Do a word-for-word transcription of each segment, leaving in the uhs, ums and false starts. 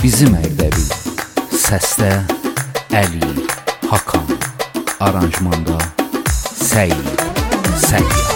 Bizim Ərdəbil. Səsdə Əli, Hakan. Aranjmanda Səyid, Səyyah.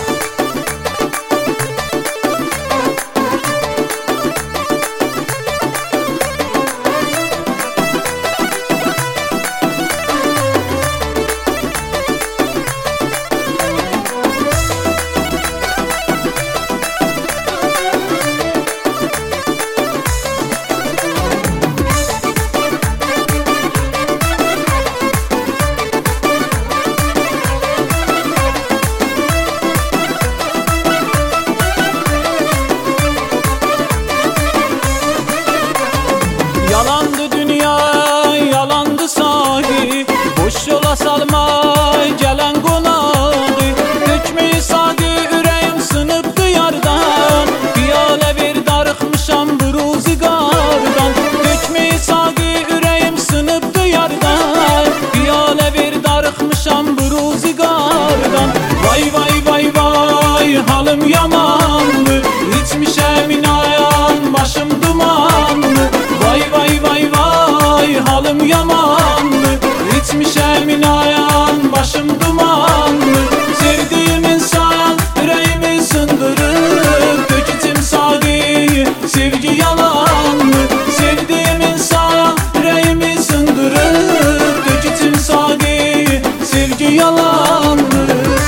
Yalandı dünya, yalandı sahi, boş yola salma gelen konağı. Dökmeyi sahi, ürəyim sınıbdı yardan, piyalə ver darıxmışam bu ruzigardan. Dökmeyi sahi, ürəyim sınıbdı yardan, piyalə ver darıxmışam bu ruzigardan. Vay vay vay vay, halım yamandı, içmişəm inayan, başım dumandı. Vay vay vay vay, halım yamandı, içmişəm inayan, başım dumandı. Sevdiğim insan yüreğimi sındırır, dök içim sağı, sevgi yalandı. Sevdiğim insan yüreğimi sındırır, dök içim sağı, sevgi yalandı.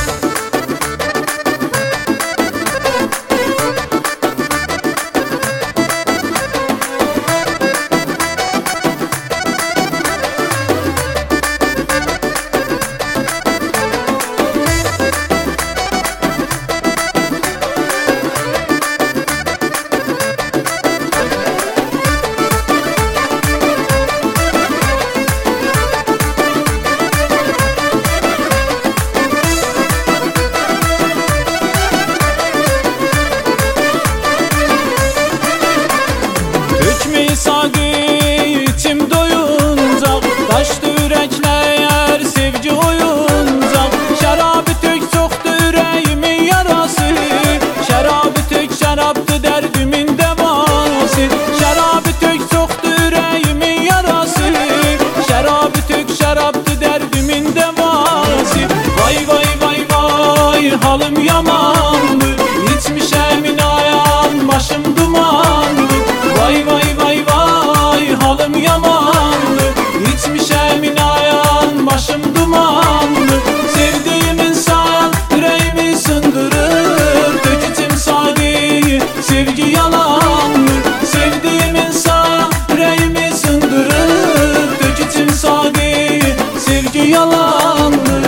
Dökmeyi sağı, içim doyuncaq, taşdı ürəklər, sevgi oyuncaq. Şərabı tök, çoxdu ürəyimin yarası, şərabı tök, şərabdı dərdimin dəvası. Şərabı tök, çoxdu ürəyimin yarası, şərabı tök, şərabdı dərdimin dəvası. Vay vay vay vay, halım yamandı, içmişəm inayan, başım dumandı. Vay vay vay vay, halım yamandı, içmişəm inayan, başım dumandı. Sevdiğim insan yüreğimi sındırır, dök içim sağı, sevgi yalandı. Sevdiğim insan yüreğimi sındırır, dök içim sağı, sevgi yalandı.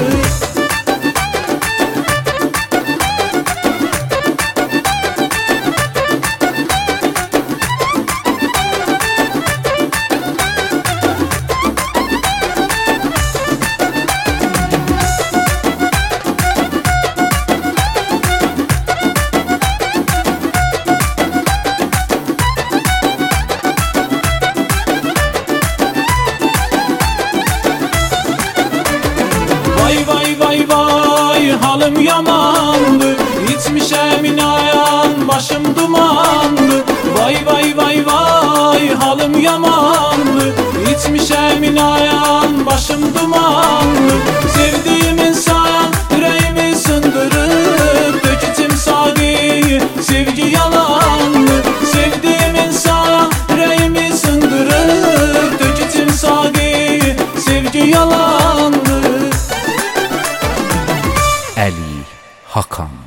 Vay vay vay vay, halım yamandı, içmişəm inayan, başım dumandı. Vay vay vay vay, halım yamandı, içmişəm inayan, başım dumandı. Sevdiğim insan yüreğimi sındırır, dök içim sağı, sevgi yalandı. Sevdiğim insan yüreğimi sındırır, dök içim sağı, sevgi yalandı. Əli, Hakan.